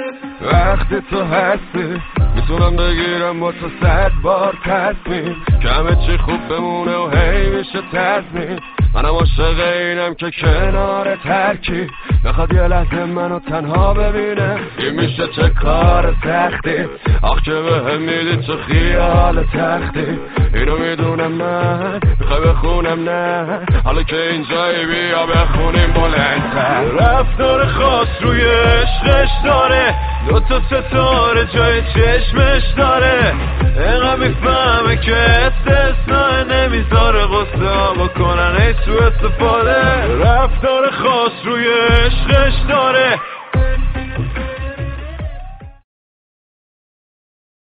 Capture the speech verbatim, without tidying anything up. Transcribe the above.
وقتی تو هستی میتونم بگیرم با تو صد بار تصمیم که همه چی خوب بمونه و هی میشه تضمین. منم عاشق اینم که کنار ترکی بخواد یه لحظه منو تنها ببینه. این میشه چه کار سختی آخ که بهم میدی تو خیال تختی. اینو میدونم من میخوای بخونم نه حالا که اینجایی بیا بخونیم بلندتر. رفتار خاص روی عشقش داره دو تا ستاره جای چشمش داره. اینقدر میفهمه که استثناء نمیذاره غصه ها بکنن ای سو استفاده. رفتار خاص روی عشقش داره